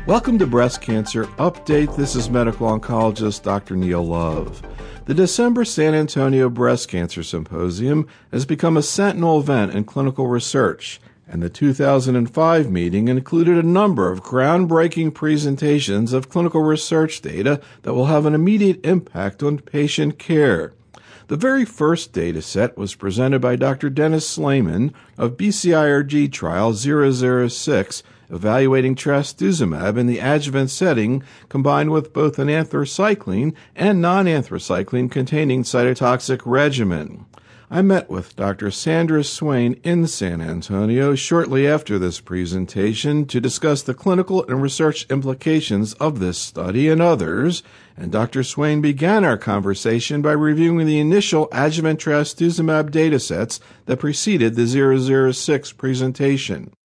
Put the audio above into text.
Welcome to Breast Cancer Update. This is medical oncologist Dr. Neil Love. The December San Antonio Breast Cancer Symposium has become a sentinel event in clinical research, and the 2005 meeting included a number of groundbreaking presentations of clinical research data that will have an immediate impact on patient care. The very first data set was presented by Dr. Dennis Slayman of BCIRG Trial 006, evaluating trastuzumab in the adjuvant setting combined with both an anthracycline and non-anthracycline containing cytotoxic regimen. I met with Dr. Sandra Swain in San Antonio shortly after this presentation to discuss the clinical and research implications of this study and others, and Dr. Swain began our conversation by reviewing the initial adjuvant trastuzumab datasets that preceded the 006 presentation.